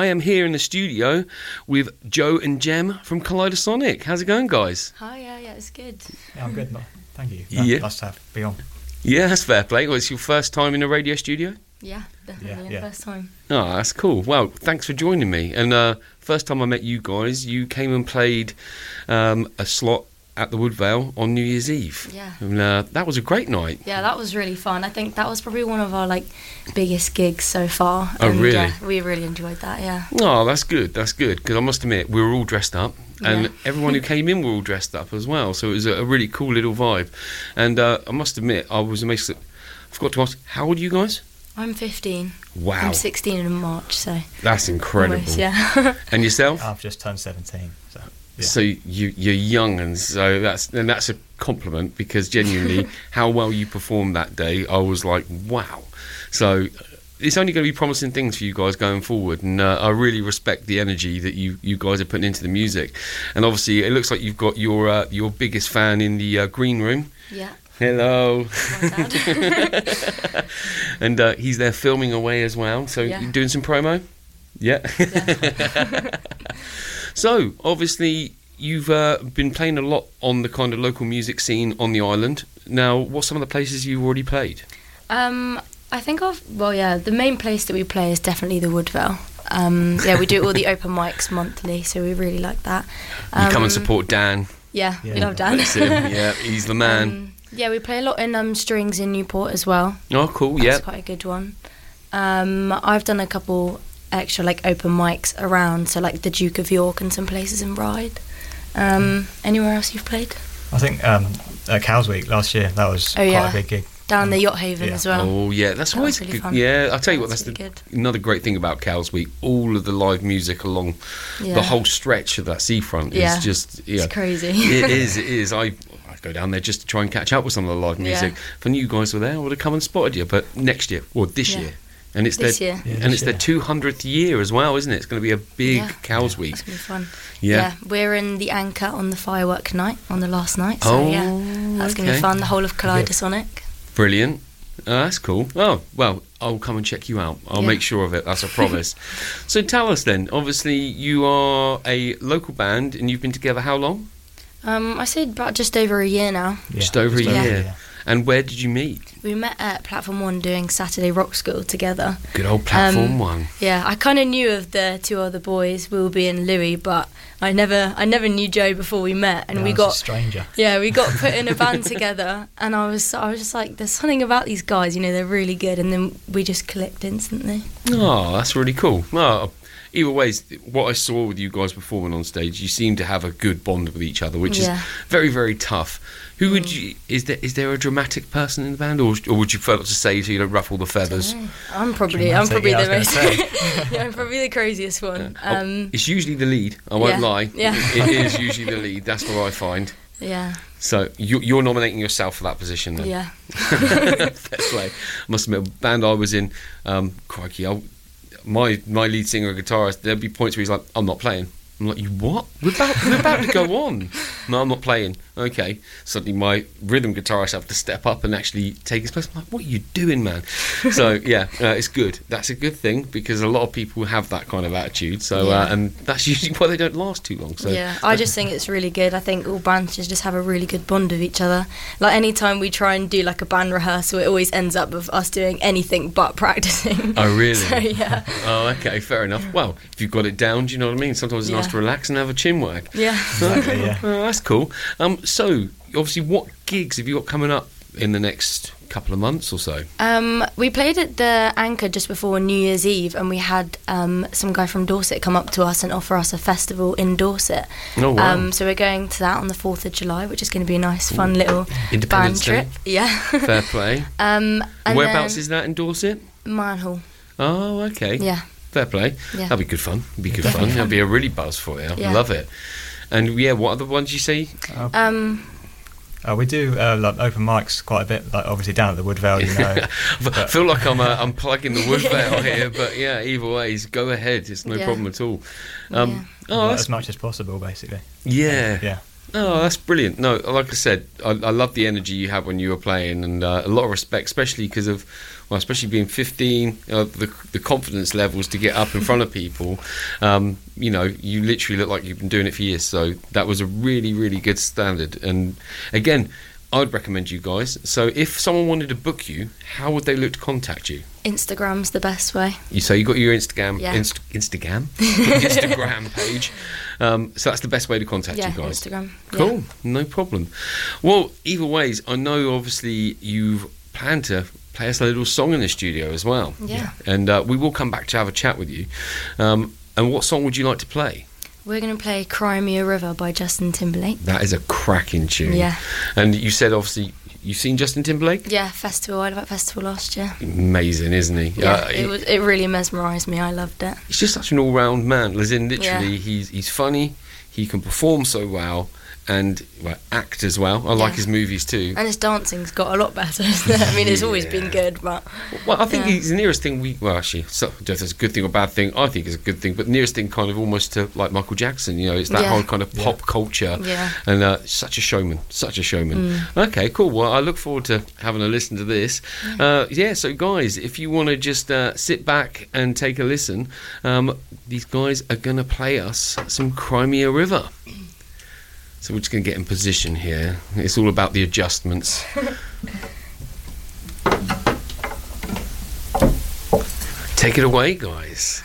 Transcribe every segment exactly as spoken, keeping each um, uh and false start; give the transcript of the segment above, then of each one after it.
I am here in the studio with Joe and Jem from Kaleidosonic. How's it going, guys? Hi, yeah, yeah, it's good. Yeah, I'm good. No, thank you. No, Yeah. Nice to have, be on. Yeah, that's fair play. Well, it's your first time in a radio studio? Yeah, definitely, Yeah, yeah. first time. Oh, that's cool. Well, thanks for joining me. And uh, first time I met you guys, you came and played um, a slot at the Woodvale on New Year's Eve. Yeah. And uh, that was a great night. Yeah, that was really fun. I think that was probably one of our like biggest gigs so far. Oh, and, really? Yeah, we really enjoyed that. Yeah. Oh, that's good. That's good. Because I must admit, we were all dressed up. And Yeah. everyone who came in were all dressed up as well. So it was a, a really cool little vibe. And uh, I must admit, I was amazed. That, I forgot to ask, how old are you guys? I'm fifteen. Wow. I'm sixteen in March, so. That's incredible. Almost, yeah. And yourself? I've just turned seventeen. So, yeah. So you, you're young, and so that's and that's a compliment, because genuinely, how well you performed that day, I was like, wow. So it's only going to be promising things for you guys going forward, and uh, I really respect the energy that you, you guys are putting into the music. And obviously, it looks like you've got your uh, your biggest fan in the uh, green room. Yeah. Hello. My dad. And uh, he's there filming away as well. So Yeah. you're doing some promo? Yeah. Yeah. So, obviously, you've uh, been playing a lot on the kind of local music scene on the island. Now, what's some of the places you've already played? Um, I think of well, yeah. The main place that we play is definitely the Woodvale. Um, yeah, we do all the open mics monthly, so we really like that. Um, You come and support Dan. Yeah, Yeah. we love Dan. Bless him. Yeah, he's the man. Um, yeah, we play a lot in um, Strings in Newport as well. Oh, cool, That's yeah. quite a good one. Um, I've done a couple extra like open mics around, so like the Duke of York and some places in Ryde. Um, anywhere else you've played? I think um, at Cows Week last year, that was Oh, quite yeah. a big gig. Down the Yacht Haven Yeah. as well. Oh, yeah, that's That always was really good. fun. Yeah, I'll tell you what, That's that's really the, good. another great thing about Cows Week. All of the live music along Yeah. the whole stretch of that seafront Yeah. is just, yeah. It's crazy. It is, it is. I, I go down there just to try and catch up with some of the live music. Yeah. If I knew you guys were there, I would have come and spotted you. But next year, or this Yeah. year. And it's This their, year. Yeah, and this it's their year. two hundredth year as well, isn't it? It's going to be a big Yeah. Cows Week. That's gonna be fun. Yeah. Yeah, we're in the Anchor on the firework night on the last night. So Oh, yeah, that's gonna okay. be fun. The whole of Kaleidosonic. Brilliant. Oh, that's cool. Oh, well, I'll come and check you out. I'll Yeah. make sure of it. That's a promise. So tell us then. Obviously, you are a local band, and you've been together how long? Um, I say about just over a year now. Yeah, Just over a over a year. year. And where did you meet? We met at Platform One doing Saturday Rock School together. Good old Platform Um, One. Yeah, I kind of knew of the two other boys, Wilby and Louis, but I never, I never knew Joe before we met, and Yeah, we I was got, a stranger. yeah, we got put in a band together, and I was, I was just like, there's something about these guys, you know, they're really good, and then we just clicked instantly. Oh, that's really cool. Oh, either way, what I saw with you guys performing on stage, you seem to have a good bond with each other, which Yeah. is very, very tough. Who would you? Is there is there a dramatic person in the band, or, or would you prefer not to say so you don't ruffle the feathers? I'm probably, I'm Dramatic, probably yeah, I the was most, yeah, I'm probably the craziest one. Oh, Um, it's usually the lead. I won't yeah, lie. yeah. It is usually the lead. That's what I find. yeah, So you, you're nominating yourself for that position then? yeah, Fair play. I must admit, a band I was in, um, crikey, I, my my lead singer and guitarist, there'd be points where he's like, I'm not playing. I'm like, you what? We're about, we're about to go on. No, I'm not playing. Okay. Suddenly my rhythm guitarist have to step up and actually take his place. I'm like, what are you doing, man? So, yeah, uh, it's good. That's a good thing, because a lot of people have that kind of attitude. So, uh, Yeah. and that's usually why they don't last too long. So, yeah. I just think it's really good. I think all bands should just have a really good bond with each other. Like anytime we try and do like a band rehearsal, it always ends up with us doing anything but practicing. Oh, really? So yeah, Oh, okay, fair enough. Well, if you've got it down, do you know what I mean? Sometimes it's nice Yeah. to relax and have a chin wag. yeah. Exactly, yeah. Oh, that's cool. Um, so, obviously, what gigs have you got coming up in the next couple of months or so? Um, we played at the Anchor just before New Year's Eve, and we had um, some guy from Dorset come up to us and offer us a festival in Dorset. Oh, wow. Um, so we're going to that on the fourth of July, which is going to be a nice, fun little band Independence Day. trip. Yeah. Fair play. um, and Whereabouts then is that in Dorset? Manhall. Oh, okay. Yeah. Fair play. Yeah. That'll be good fun. Be good Definitely fun. That'll fun. be a really buzz for you. Yeah. Love it. And yeah, what other ones you see? Uh, Um, uh, we do uh, like open mics quite a bit, like obviously down at the Woodvale, you know. I feel like I'm uh, I'm plugging the Woodvale here, but yeah, either ways, go ahead. It's no Yeah. problem at all. Um, Yeah. Oh, like, that's as much as possible, basically. yeah. Yeah. Oh, that's brilliant. No, like I said, I, I love the energy you had when you were playing, and uh, a lot of respect, especially because of, well, especially being fifteen, uh, the, the confidence levels to get up in front of people. Um, you know, you literally look like you've been doing it for years, so that was a really, really good standard. And again, I'd recommend you guys. So if someone wanted to book you, how would they look to contact you? Instagram's the best way. You so you got your Instagram, Yeah. Inst- Instagram, Instagram page. Um, so that's the best way to contact Yeah, you guys. Instagram. Cool, Yeah. no problem. Well, either ways, I know obviously you've planned to play us a little song in the studio as well. Yeah. And uh, we will come back to have a chat with you. Um, and what song would you like to play? We're going to play Cry Me a River by Justin Timberlake. That is a cracking tune. Yeah. And you said obviously you've seen Justin Timberlake? Yeah, festival. I went festival last year. Amazing, isn't he? Yeah, Uh, it was. It really mesmerised me. I loved it. He's just such an all-round man. As in, literally, Yeah. he's he's funny. He can perform so well and well, act as well. I like Yeah. his movies too. And his dancing's got a lot better. Isn't it? I mean, it's always Yeah. been good, but Well, I think Yeah. he's the nearest thing we. Well, actually, so, I don't know if it's a good thing or bad thing. I think it's a good thing, but nearest thing, kind of almost to like Michael Jackson. You know, it's that Yeah. whole kind of pop culture. Yeah. And uh, such a showman, such a showman. Mm. Okay, cool. Well, I look forward to having a listen to this. Uh, yeah. So, guys, if you want to just uh, sit back and take a listen, um, these guys are going to play us some Cry Me a River. So we're just going to get in position here. It's all about the adjustments. Take it away, guys.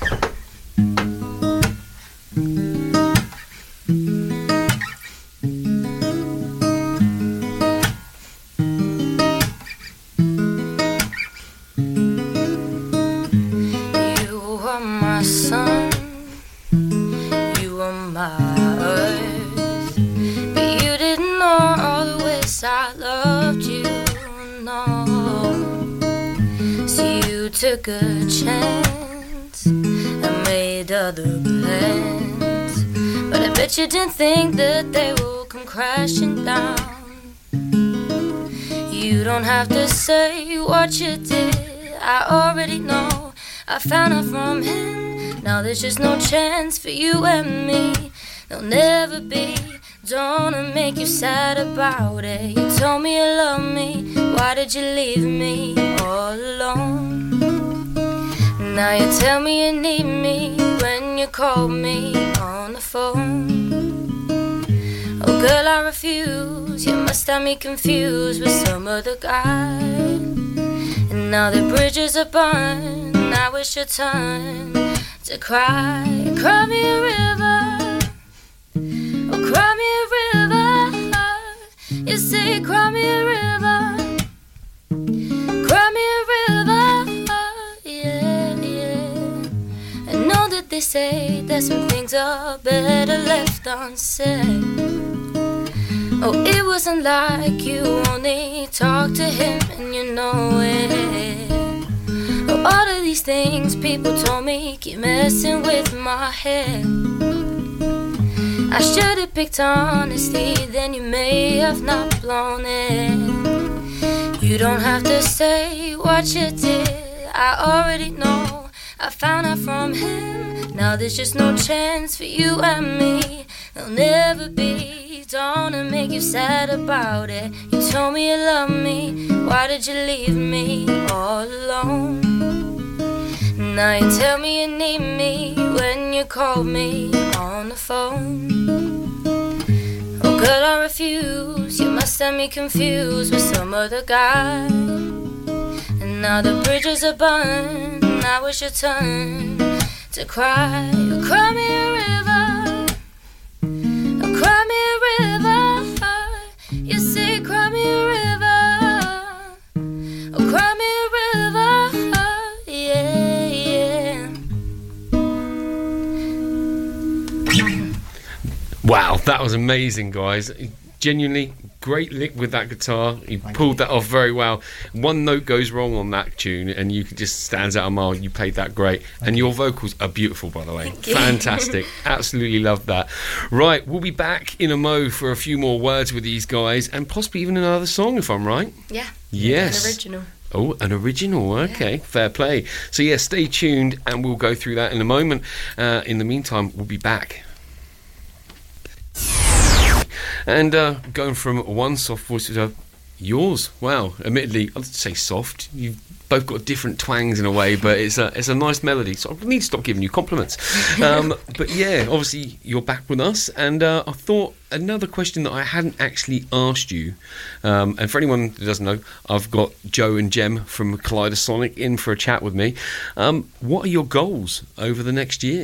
you were my sun, you were my earth, but you didn't know all the ways I loved you, no. So you took a chance and made other plans, but I bet you didn't think that they would come crashing down. You don't have to say what you did, I already know. I found out from him, now there's just no chance for you and me. There'll never be, don't wanna make you sad about it. You told me you love me, why did you leave me all alone? Now you tell me you need me when you call me on the phone. Oh girl, I refuse, you must have me confused with some other guy. And now the bridges are burned, now it's your turn to cry. Cry me a river, oh cry me a river. You say cry me a river, cry me a river, yeah, yeah. I know that they say that some things are better left unsaid. Oh, it wasn't like you only talked to him and you know it. Oh, all of these things people told me keep messing with my head. I should've picked honesty, then you may have not blown it. You don't have to say what you did, I already know. I found out from him, now there's just no chance for you and me. There'll never be, don't wanna make you sad about it. You told me you love me, why did you leave me all alone? Now you tell me you need me when you call me on the phone. Oh girl, I refuse, you must have me confused with some other guy. And now the bridges are burned, now it's your turn to cry. Oh, cry me a river, oh, cry me a river. You say cry me a river, oh cry me a river, yeah, yeah. Wow, that was amazing, guys. Genuinely great lick with that guitar. You Thank pulled you. that off very well. One note goes wrong on that tune and you just stands out a mile. You played that great. And your vocals are beautiful, by the way. Thank you. Fantastic. Absolutely loved that. Right, we'll be back in a mo for a few more words with these guys and possibly even another song, if I'm right. Yeah. Yes. An original. Oh, an original. Okay, fair play. So yeah, stay tuned and we'll go through that in a moment. Uh, in the meantime, we'll be back. And uh, going from one soft voice to yours. Wow. Admittedly, I'd say soft. You've both got different twangs in a way, but it's a it's a nice melody. So I need to stop giving you compliments. Um, but yeah, obviously you're back with us, and uh, I thought another question that I hadn't actually asked you, um, and for anyone who doesn't know, I've got Joe and Jem from Kaleidosonic in for a chat with me. Um, what are your goals over the next year?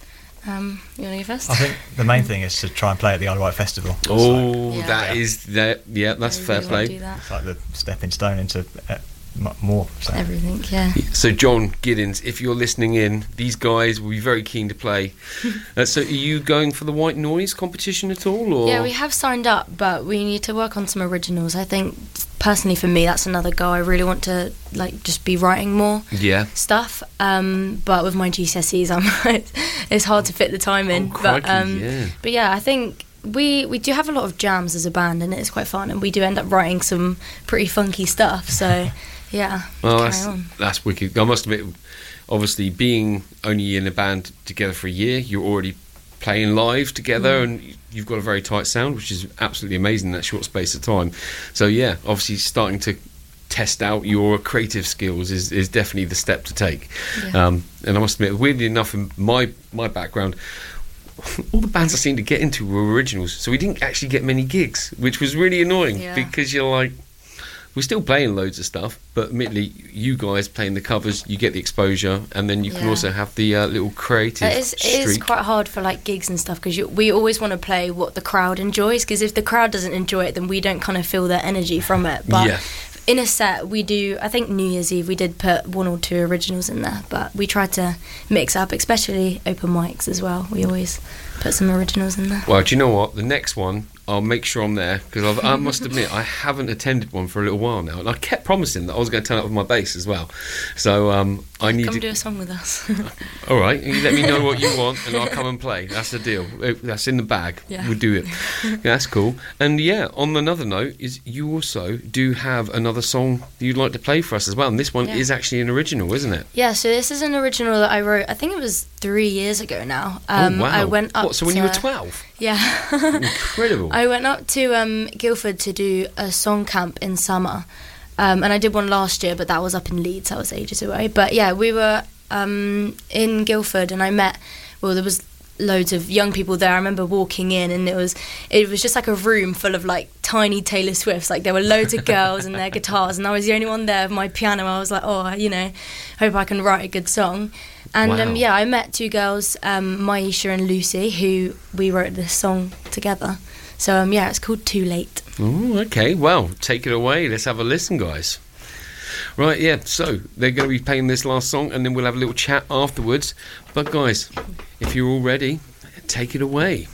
Um, you want to go first? I think the main thing is to try and play at the Isle of Wight Festival. It's Oh, Yeah. that Yeah. is that. Yeah, that's I fair really wanna play. do that. It's like the stepping stone into uh, m- more. So. Everything, yeah. So, John Giddens, if you're listening in, these guys will be very keen to play. uh, so, are you going for the White Noise competition at all? Or? Yeah, we have signed up, but we need to work on some originals. I think, personally, for me, that's another goal. I really want to like just be writing more Yeah. stuff. Um, but with my G C S Es, I'm it's hard to fit the time in. Oh, crikey, but um, yeah. but yeah, I think we we do have a lot of jams as a band, and it's quite fun. And we do end up writing some pretty funky stuff. So yeah, Well, carry that's, on. that's wicked. I must admit, obviously, being only in a band together for a year, you're already playing live together, Mm. and you've got a very tight sound, which is absolutely amazing in that short space of time. So, yeah, obviously, starting to test out your creative skills is, is definitely the step to take. Yeah. Um, and I must admit, weirdly enough, in my my background, all the bands I seemed to get into were originals, so we didn't actually get many gigs, which was really annoying Yeah. because you're like, we're still playing loads of stuff, but admittedly, you guys playing the covers, you get the exposure, and then you can Yeah. also have the uh, little creative It is, it is streak. quite hard for like gigs and stuff because we always want to play what the crowd enjoys, because if the crowd doesn't enjoy it, then we don't kind of feel that energy from it. But Yeah. in a set, we do, I think New Year's Eve, we did put one or two originals in there, but we try to mix up, especially open mics as well. We always put some originals in there. Well, do you know what? The next one, I'll make sure I'm there, because I must admit, I haven't attended one for a little while now, and I kept promising that I was going to turn up with my bass as well. So um, I need Come to... do a song with us. All right, you let me know what you want, and I'll come and play. That's the deal. Uh, That's in the bag. Yeah. We'll do it. Yeah, that's cool. And yeah, on another note, is you also do have another song that you'd like to play for us as well, and this one Yeah. is actually an original, isn't it? Yeah, so this is an original that I wrote, I think it was three years ago now. Um, oh wow! I went up what? So when you were to- twelve? Yeah. Incredible. I went up to um, Guildford to do a song camp in summer, um, and I did one last year, but that was up in Leeds. That was ages away. But yeah, we were um, in Guildford, and I met. Well, there was loads of young people there. I remember walking in, and it was it was just like a room full of like tiny Taylor Swifts. Like there were loads of girls and their guitars, and I was the only one there with my piano. I was like, oh, you know, hope I can write a good song. And Wow. um, yeah, I met two girls, um, Maisha and Lucy, who we wrote this song together. So um, yeah, it's called Too Late. Oh, okay. Well, take it away. Let's have a listen, guys. Right, yeah, so they're going to be playing this last song, and then we'll have a little chat afterwards. But guys, if you're all ready, take it away.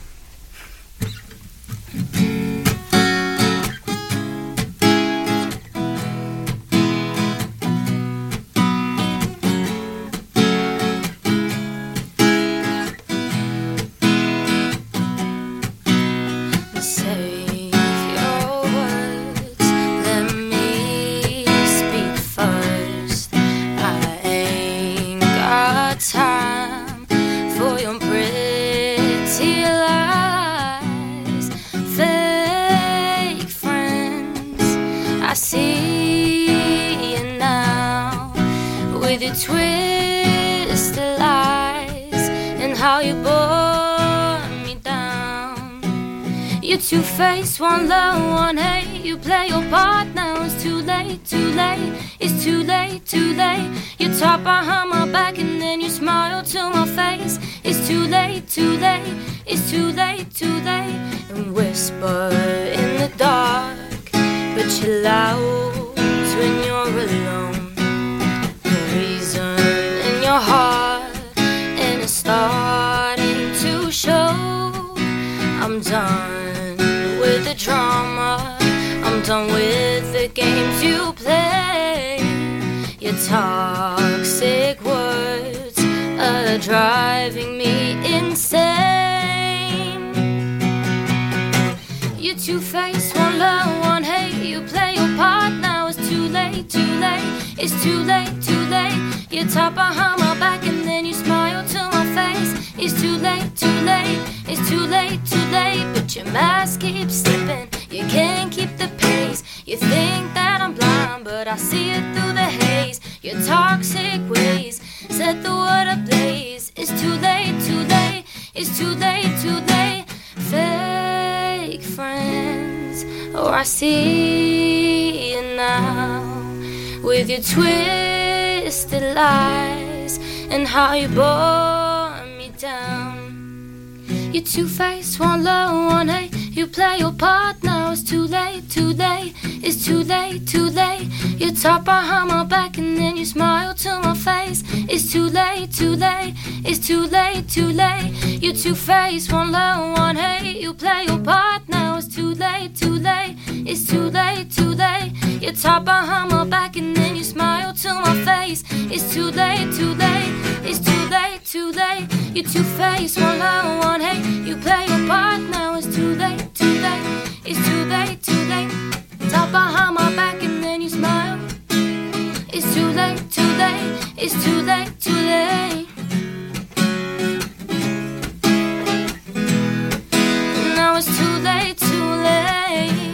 Save your words, let me speak first. I ain't got time for your pretty lies, fake friends. I see you now with your twisted lies and how you bore me down. You're two-faced, one love, one hate. You play your part now, it's too late, too late. It's too late, too late. You talk behind my back and then you smile to my face. It's too late, too late. It's too late, too late. And whisper in the dark, but you're loud when you're alone. Poison in your heart, and it's starting to show. I'm done with the drama, I'm done with the games you play. Your toxic words are driving me insane. You're two-faced, one love, one hate. You play your part now, it's too late, too late. It's too late, too late. You talk behind my back and then you smile to my face. It's too late, too late. It's too late, too late. But your mask keeps slipping toxic ways. Set the world ablaze. It's too late, too late. It's too late, too late. Fake friends. Oh, I see you now. With your twisted lies and how you bore me down. You're two-faced, one low, one hate. You play your part now. It's too late, too late. It's too late, too late. You talk behind my back and then you smile to my face. It's too late, too late. It's too late, too late. You're two-faced, one low, one hate. You play your part now. It's too late, too late. It's too late, too late. You talk behind my back and then you smile to my face. It's too late, too late. It's too late, too late. You're two-faced, one low, one hate. You play your part now. It's too late, too late. It's too late, too late. Talk behind my back and then you smile. It's too late, too late. It's too late, too late. Now it's too late, too late.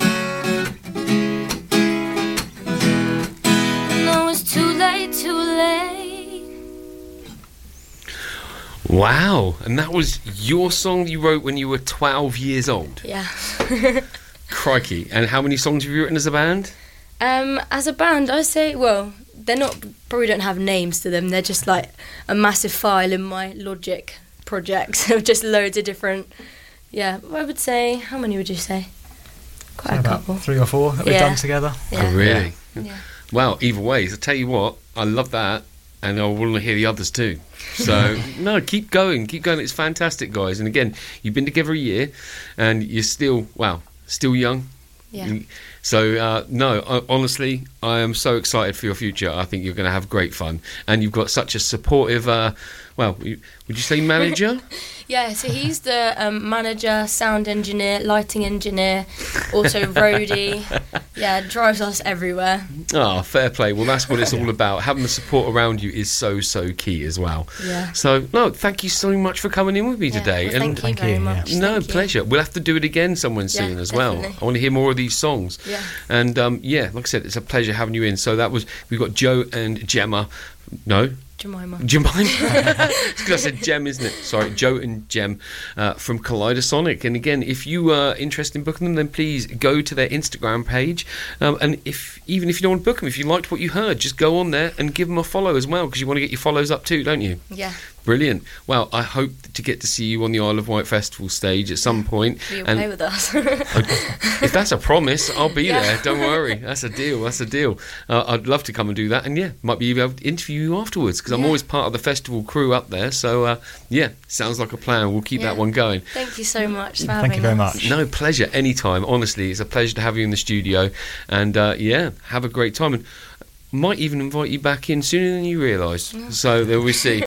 No, it's too late, too late. Wow, and that was your song you wrote when you were twelve years old. Yeah. Crikey. And how many songs have you written as a band? Um, as a band, I say, well, they're not, probably don't have names to them. They're just like a massive file in my Logic project of just loads of different, yeah, I would say, how many would you say? Quite So a about couple. three or four that we've Yeah. done together. Yeah. Oh, really? Yeah. Well, either way, I tell you what, I love that, and I want to hear the others too. So, no, keep going, keep going. It's fantastic, guys. And again, you've been together a year, and you're still, wow, still young. Yeah. So, uh, no, I, honestly, I am so excited for your future. I think you're going to have great fun. And you've got such a supportive, uh, well, you- would you say manager? Yeah, so he's the um, manager, sound engineer, lighting engineer, also roadie. Yeah, drives us everywhere. Oh, fair play. Well, that's what it's all about. Having the support around you is so, so key as well. Yeah. So, no, thank you so much for coming in with me Yeah, today. well, thank you Thank very you, yeah. much. No, Thank you. pleasure. We'll have to do it again someone Yeah, soon as well. definitely. I want to hear more of these songs. Yeah. And, um, yeah, like I said, it's a pleasure having you in. So that was, we've got Joe and Gemma. No? Jemima. Jemima. It's because I said Gem, isn't it? Sorry, Joe and Gem uh, from Kaleidosonic. And again, if you are interested in booking them, then please go to their Instagram page. Um, and if even if you don't want to book them, if you liked what you heard, just go on there and give them a follow as well, because you want to get your follows up too, don't you? Yeah. Brilliant. Well, I hope to get to see you on the Isle of Wight Festival stage at some point. You'll And play with us. if that's a promise, I'll be Yeah. there. Don't worry. That's a deal. That's a deal. Uh, I'd love to come and do that. And yeah, might be able to interview you afterwards, because I'm Yeah. always part of the festival crew up there. So uh, yeah, sounds like a plan. We'll keep Yeah. that one going. Thank you so much for having Thank you very us. much. No, pleasure. Anytime. Honestly, it's a pleasure to have you in the studio. And uh, yeah, have a great time. And might even invite you back in sooner than you realise. So there we see.